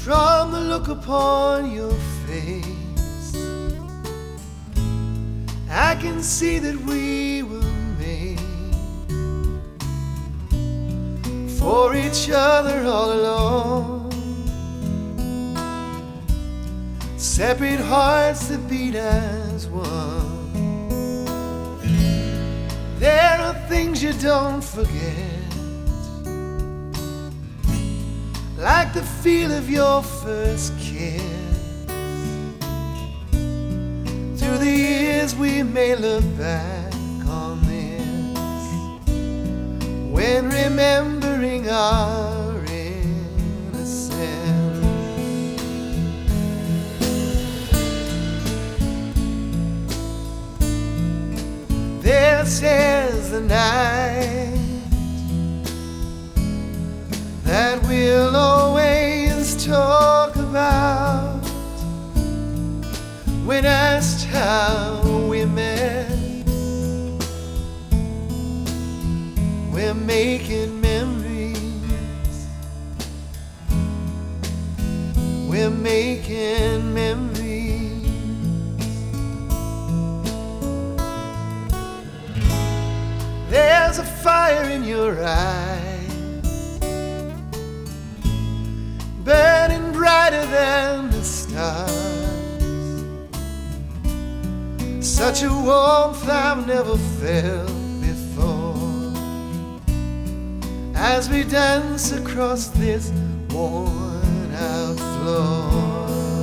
From the look upon your face, I can see that we were made for each other all along. Separate hearts that beat as one. There are things you don't forget, like the feel of your first kiss. Through the years we may look back on this, when remembering our innocence. This is the night that we'll always talk about, when asked how we met. We're making memories. We're making memories. There's a fire in your eyes, burning brighter than the stars. Such a warmth I've never felt before, as we dance across this worn out floor.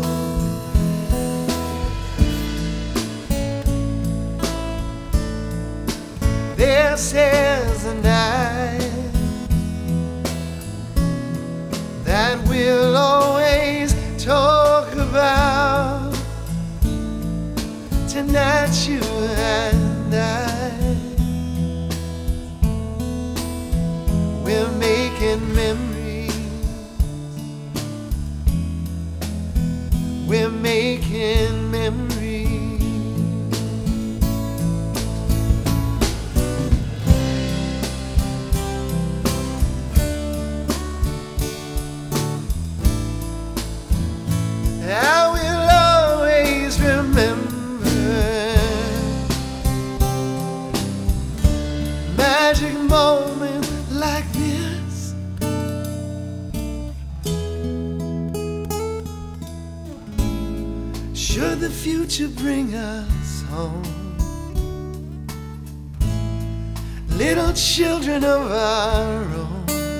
This is the night that we'll always talk about. Tonight you and I, we're making memories. We're making memories. I will always remember magic moment like this. Should the future bring us home, little children of our own,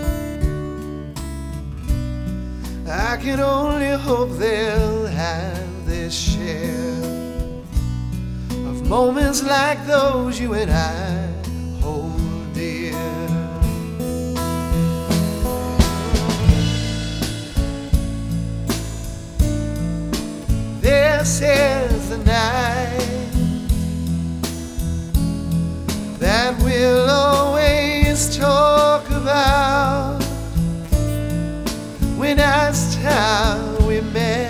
I can only hope they'll have their share of moments like those you and I hold dear. This is the night that we'll always talk about, when asked how we met.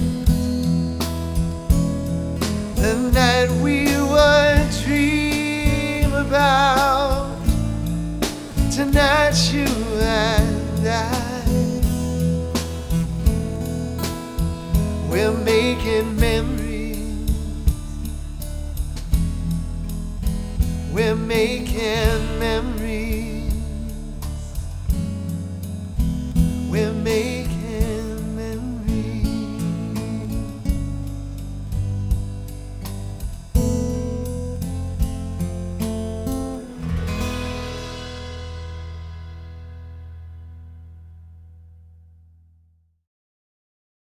The night we would dream about. Tonight you and I, we're making memories. We're making